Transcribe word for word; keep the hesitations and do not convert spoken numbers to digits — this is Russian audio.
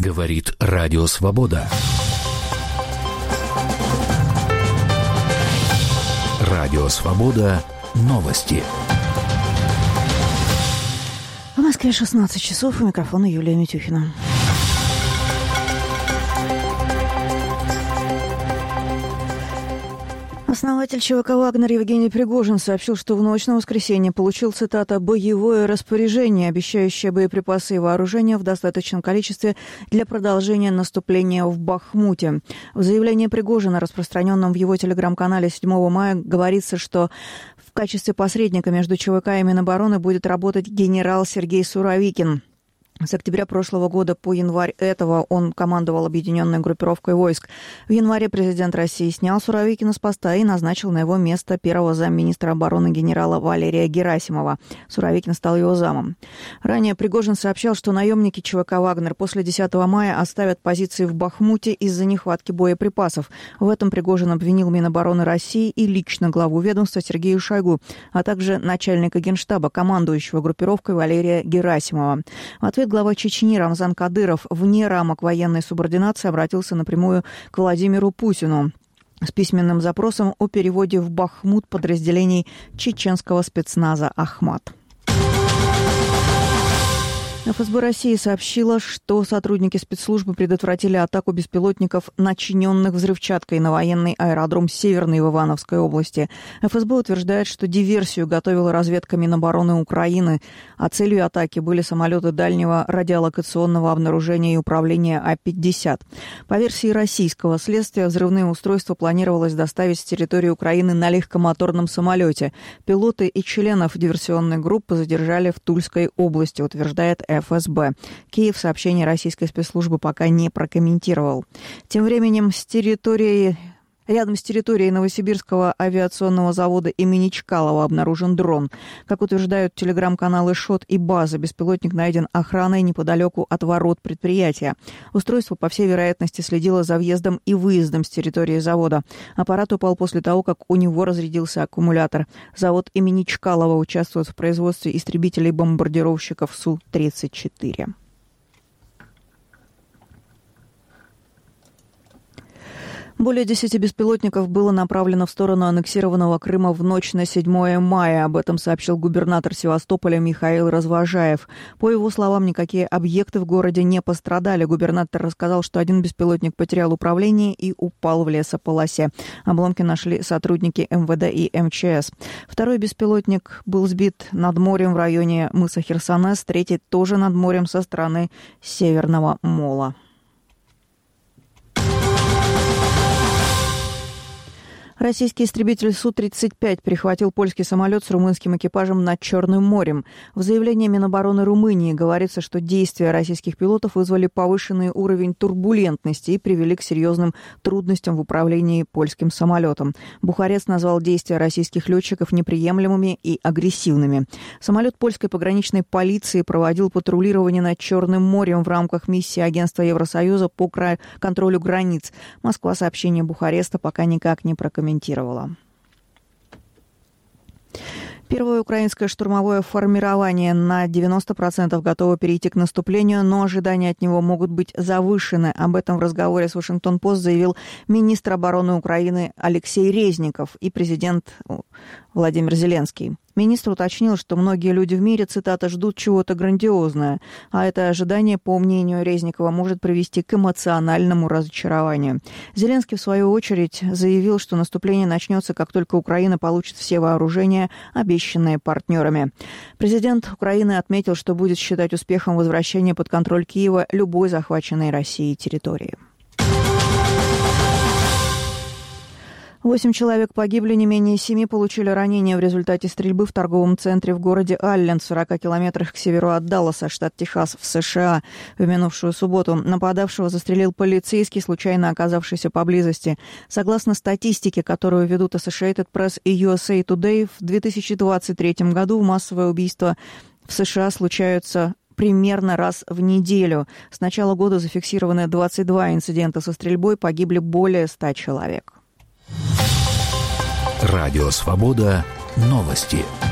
Говорит Радио Свобода. Радио Свобода. Новости. В Москве шестнадцать часов. У микрофона Юлия Митюхина. Основатель ЧВК «Вагнер» Евгений Пригожин сообщил, что в ночь на воскресенье получил, цитата, «боевое распоряжение, обещающее боеприпасы и вооружение в достаточном количестве для продолжения наступления в Бахмуте». В заявлении Пригожина, распространенном в его телеграм-канале седьмого мая, говорится, что в качестве посредника между ЧВК и Минобороны будет работать генерал Сергей Суровикин. С октября прошлого года по январь этого он командовал объединенной группировкой войск. В январе президент России снял Суровикина с поста и назначил на его место первого замминистра обороны генерала Валерия Герасимова. Суровикин стал его замом. Ранее Пригожин сообщал, что наемники ЧВК «Вагнер» после десятого мая оставят позиции в Бахмуте из-за нехватки боеприпасов. В этом Пригожин обвинил Минобороны России и лично главу ведомства Сергея Шойгу, а также начальника Генштаба, командующего группировкой Валерия Герасимова. В ответ глава Чечни Рамзан Кадыров вне рамок военной субординации обратился напрямую к Владимиру Путину с письменным запросом о переводе в Бахмут подразделений чеченского спецназа «Ахмат». эф эс бэ России сообщила, что сотрудники спецслужбы предотвратили атаку беспилотников, начиненных взрывчаткой, на военный аэродром Северный в Ивановской области. эф эс бэ утверждает, что диверсию готовила разведка Минобороны Украины, а целью атаки были самолеты дальнего радиолокационного обнаружения и управления А пятьдесят. По версии российского следствия, взрывные устройства планировалось доставить с территории Украины на легкомоторном самолете. Пилоты и членов диверсионной группы задержали в Тульской области, утверждает эф эс бэ. Киев сообщение российской спецслужбы пока не прокомментировал. Тем временем с территории... Рядом с территорией Новосибирского авиационного завода имени Чкалова обнаружен дрон. Как утверждают телеграм-каналы «Шот» и «База», беспилотник найден охраной неподалеку от ворот предприятия. Устройство, по всей вероятности, следило за въездом и выездом с территории завода. Аппарат упал после того, как у него разрядился аккумулятор. Завод имени Чкалова участвует в производстве истребителей-бомбардировщиков Су тридцать четыре. Более десяти беспилотников было направлено в сторону аннексированного Крыма в ночь на седьмое мая. Об этом сообщил губернатор Севастополя Михаил Развожаев. По его словам, никакие объекты в городе не пострадали. Губернатор рассказал, что один беспилотник потерял управление и упал в лесополосе. Обломки нашли сотрудники эм вэ дэ и эм че эс. Второй беспилотник был сбит над морем в районе мыса Херсонес, третий тоже над морем со стороны Северного мола. Российский истребитель Су тридцать пять перехватил польский самолет с румынским экипажем над Черным морем. В заявлении Минобороны Румынии говорится, что действия российских пилотов вызвали повышенный уровень турбулентности и привели к серьезным трудностям в управлении польским самолетом. Бухарест назвал действия российских летчиков неприемлемыми и агрессивными. Самолет польской пограничной полиции проводил патрулирование над Черным морем в рамках миссии Агентства Евросоюза по контролю границ. Москва сообщение Бухареста пока никак не прокомментировала. Первое украинское штурмовое формирование на девяносто процентов готово перейти к наступлению, но ожидания от него могут быть завышены. Об этом в разговоре с Вашингтон-Пост заявил министр обороны Украины Алексей Резников и президент Владимир Зеленский. Министр уточнил, что многие люди в мире, цитата, ждут чего-то грандиозное, а это ожидание, по мнению Резникова, может привести к эмоциональному разочарованию. Зеленский, в свою очередь, заявил, что наступление начнется, как только Украина получит все вооружения, обещанные партнерами. Президент Украины отметил, что будет считать успехом возвращения под контроль Киева любой захваченной Россией территории. Восемь человек погибли, не менее семи получили ранения в результате стрельбы в торговом центре в городе Аллен, в сорока километрах к северу от Далласа, штат Техас, в США. В минувшую субботу нападавшего застрелил полицейский, случайно оказавшийся поблизости. Согласно статистике, которую ведут Associated Press и ю эс эй Today, в две тысячи двадцать третьем году массовые убийства в США случаются примерно раз в неделю. С начала года зафиксированы двадцать два инцидента со стрельбой, погибли более ста человек. Радио Свобода. Новости.